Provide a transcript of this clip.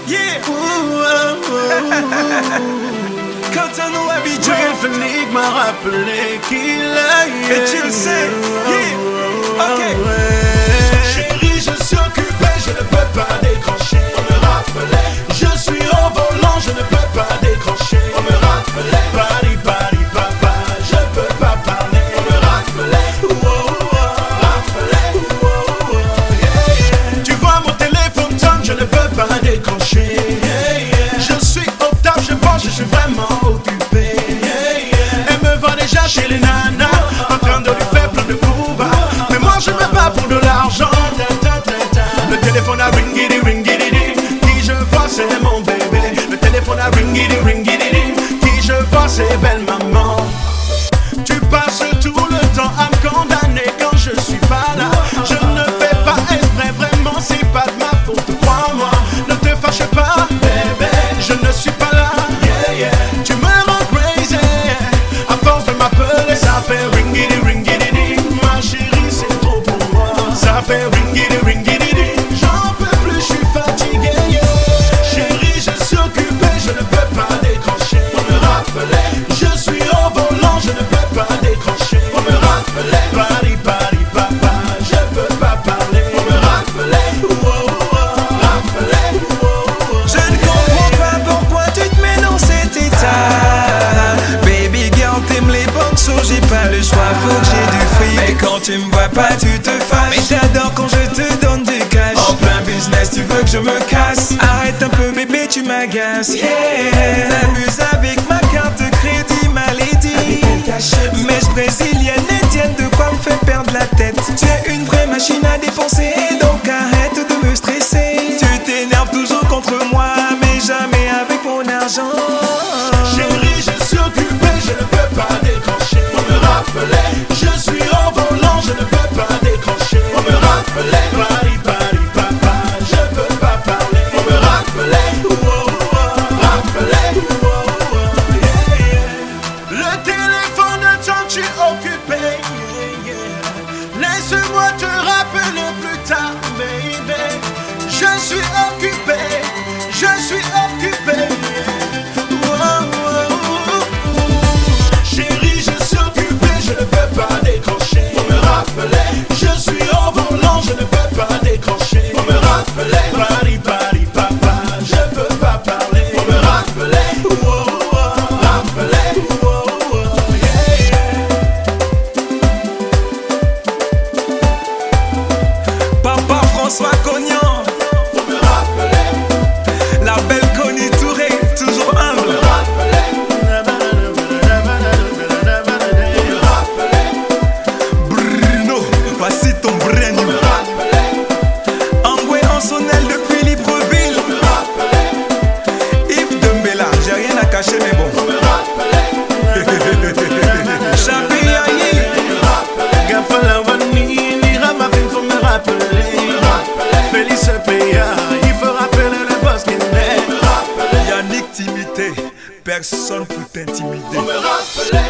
Yeah. Cotonou Abidjan. Félix m'a rappelé qu'il est. Et tu le sais. Yeah. Ok. Chérie, je suis occupé, je ne peux pas décrocher. On me rappelait. Je suis au volant, je ne peux pas décrocher. On me rappelait. Paris, Paris, papa, je peux pas parler. On me rappelait. Rappelait. Tu vois mon téléphone sonne, je ne peux pas décrocher. Je suis au taf, je pense, je suis vraiment occupé. Elle me voit déjà chez les nanas, en train de lui faire plein de coups bas. Mais moi je me bats pour de l'argent. Le téléphone a ringidi ringidi ding. Qui je vois c'est mon bébé. Le téléphone a ringidi ringidi ding. Qui je vois c'est belle maman. Tu passes tout le temps à me condamner quand je suis pas là. Je ne fais pas exprès, vraiment c'est pas de ma faute, crois-moi. Ne te fâche pas, bébé, je ne suis pas là. Tu me rends crazy, à force de m'appeler, ça fait ringidi ringidi ding. Ma chérie, c'est trop pour moi. Ça fait ringidi ringidi ding. J'en peux plus, je suis fatigué. Chérie, je suis occupé, je ne peux pas décrocher. On me rappelait, je suis au volant, je ne peux pas décrocher. On me rappelait, Paris, Paris, papa, je peux pas parler. On me rappelait, rappelait. Je ne comprends pas pourquoi tu te mets dans cet état. Baby girl, t'aimes les bonnes choses, j'ai pas le choix, faut que j'ai du fric. Mais quand tu me vois pas, tu te fâches. Mais j'adore quand je te donne du cash. En plein business, tu veux que je me casse. Arrête un peu, bébé, tu m'agaces. Yeah, t'amuses avec ma carte de crédit, ma lady. Mèche brésilienne, indienne, de quoi me faire perdre la tête. Tu es une vraie machine à dépenser, donc arrête de me stresser. Tu t'énerves toujours contre moi, mais jamais avec mon argent. Chérie, je suis occupé, je ne peux pas décrocher. On me rappelait, je suis au volant, je ne peux pas décrocher. On me rappelait, Paris, Paris, papa, je peux pas parler. On me rappelait, rappelait. Le téléphone tant tu es occupé. Laisse-moi te rappeler plus tard, baby. Je suis occupé, je suis occupé. Chérie, je suis occupé, je ne peux pas décrocher. On me rappelait, je suis au volant, je ne peux pas décrocher. On me rappelait, Paris, Paris, papa, je peux pas parler. On me rappelait, rappelait. Papa François Cognan, On me rappelait, la belle Connie Touré, toujours humble. on me rappelait. Bruno, voici ton brand new. Angoué en Sonnel depuis Libreville. Yves Dembella, j'ai rien à cacher mais bon. Chapi Yahi, Félix Péa, il faut rappeler le boss qui est. Yannick Timité, personne pour t'intimider. On me rappelait.